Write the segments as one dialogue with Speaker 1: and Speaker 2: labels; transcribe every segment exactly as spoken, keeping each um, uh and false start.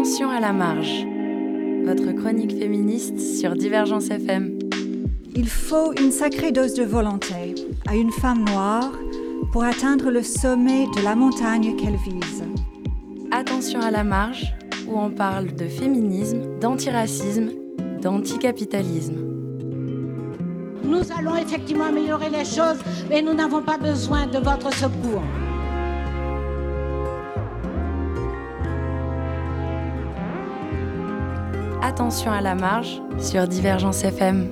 Speaker 1: Attention à la marge, votre chronique féministe sur Divergence F M.
Speaker 2: Il faut une sacrée dose de volonté à une femme noire pour atteindre le sommet de la montagne qu'elle vise.
Speaker 1: Attention à la marge, où on parle de féminisme, d'antiracisme, d'anticapitalisme.
Speaker 3: Nous allons effectivement améliorer les choses, mais nous n'avons pas besoin de votre secours.
Speaker 1: Attention à la marge sur Divergence F M.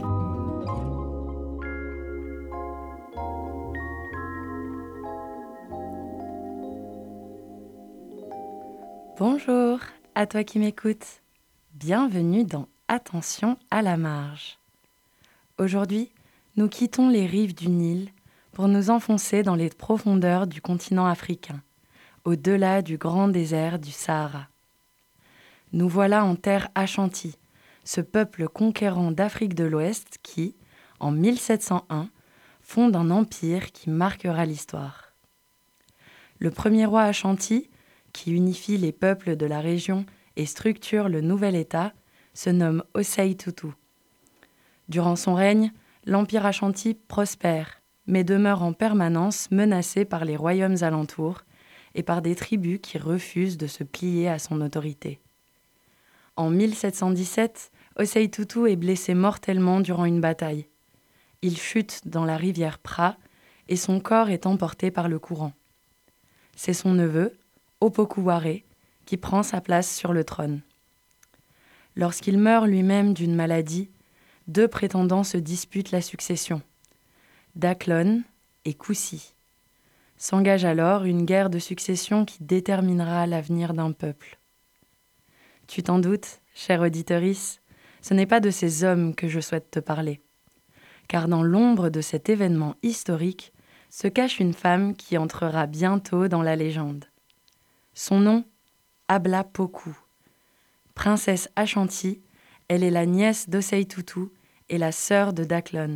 Speaker 1: Bonjour à toi qui m'écoutes. Bienvenue dans Attention à la marge. Aujourd'hui, nous quittons les rives du Nil pour nous enfoncer dans les profondeurs du continent africain, au-delà du grand désert du Sahara. Nous voilà en terre Ashanti, ce peuple conquérant d'Afrique de l'Ouest qui, en mille sept cent un, fonde un empire qui marquera l'histoire. Le premier roi Ashanti, qui unifie les peuples de la région et structure le nouvel État, se nomme Osei Tutu. Durant son règne, l'empire Ashanti prospère, mais demeure en permanence menacé par les royaumes alentours et par des tribus qui refusent de se plier à son autorité. En mille sept cent dix-sept, Osei Tutu est blessé mortellement durant une bataille. Il chute dans la rivière Pra et son corps est emporté par le courant. C'est son neveu, Opoku-Ware, qui prend sa place sur le trône. Lorsqu'il meurt lui-même d'une maladie, deux prétendants se disputent la succession, Daklon et Koussi. S'engage alors une guerre de succession qui déterminera l'avenir d'un peuple. Tu t'en doutes, chère auditorice, ce n'est pas de ces hommes que je souhaite te parler. Car dans l'ombre de cet événement historique se cache une femme qui entrera bientôt dans la légende. Son nom, Abla Poku. Princesse Ashanti, elle est la nièce d'Osei Tutu et la sœur de Daklon.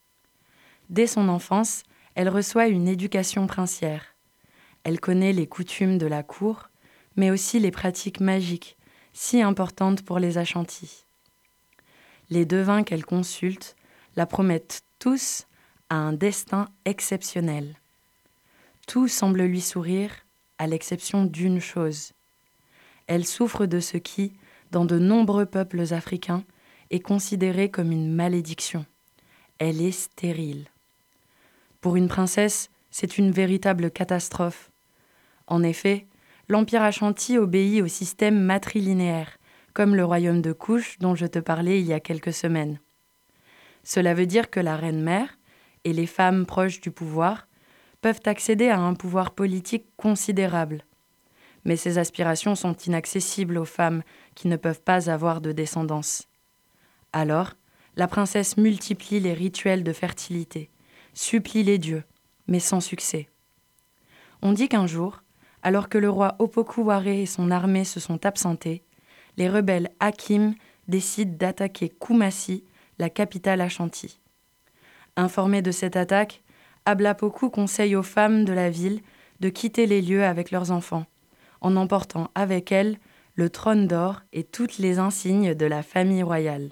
Speaker 1: Dès son enfance, elle reçoit une éducation princière. Elle connaît les coutumes de la cour, mais aussi les pratiques magiques, si importante pour les Ashanti. Les devins qu'elle consulte la promettent tous à un destin exceptionnel. Tout semble lui sourire, à l'exception d'une chose. Elle souffre de ce qui, dans de nombreux peuples africains, est considéré comme une malédiction. Elle est stérile. Pour une princesse, c'est une véritable catastrophe. En effet, l'Empire Ashanti obéit au système matrilinéaire, comme le royaume de Kush dont je te parlais il y a quelques semaines. Cela veut dire que la reine-mère et les femmes proches du pouvoir peuvent accéder à un pouvoir politique considérable. Mais ces aspirations sont inaccessibles aux femmes qui ne peuvent pas avoir de descendance. Alors, la princesse multiplie les rituels de fertilité, supplie les dieux, mais sans succès. On dit qu'un jour, alors que le roi Opoku-Ware et son armée se sont absentés, les rebelles Akim décident d'attaquer Kumasi, la capitale Ashanti. Informée de cette attaque, Abla Poku conseille aux femmes de la ville de quitter les lieux avec leurs enfants, en emportant avec elles le trône d'or et toutes les insignes de la famille royale.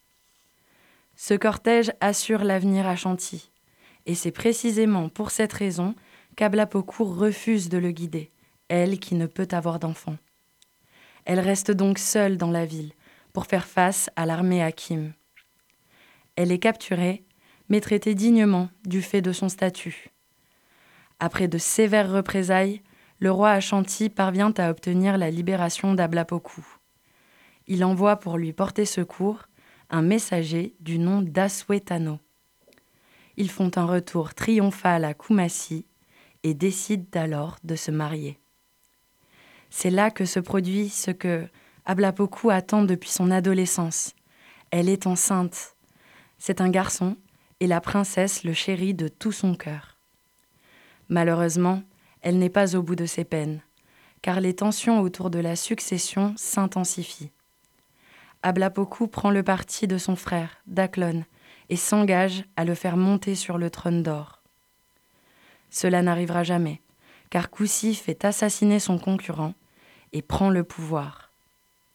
Speaker 1: Ce cortège assure l'avenir Ashanti, et c'est précisément pour cette raison qu'Abla Poku refuse de le guider, elle qui ne peut avoir d'enfant. Elle reste donc seule dans la ville pour faire face à l'armée Akim. Elle est capturée, mais traitée dignement du fait de son statut. Après de sévères représailles, le roi Ashanti parvient à obtenir la libération d'Abla Poku. Il envoie pour lui porter secours un messager du nom d'Aswetano. Ils font un retour triomphal à Kumasi et décident alors de se marier. C'est là que se produit ce que Abla Poku attend depuis son adolescence. Elle est enceinte. C'est un garçon et la princesse le chérit de tout son cœur. Malheureusement, elle n'est pas au bout de ses peines, car les tensions autour de la succession s'intensifient. Abla Poku prend le parti de son frère, Daklon, et s'engage à le faire monter sur le trône d'or. Cela n'arrivera jamais, car Koussi fait assassiner son concurrent et prend le pouvoir.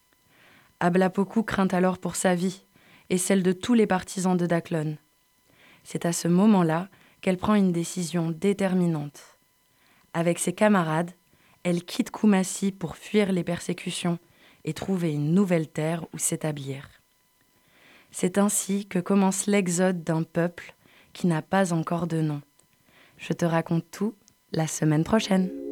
Speaker 1: Ablapoku craint alors pour sa vie et celle de tous les partisans de Daklon. C'est à ce moment-là qu'elle prend une décision déterminante. Avec ses camarades, elle quitte Koumassi pour fuir les persécutions et trouver une nouvelle terre où s'établir. C'est ainsi que commence l'exode d'un peuple qui n'a pas encore de nom. Je te raconte tout la semaine prochaine.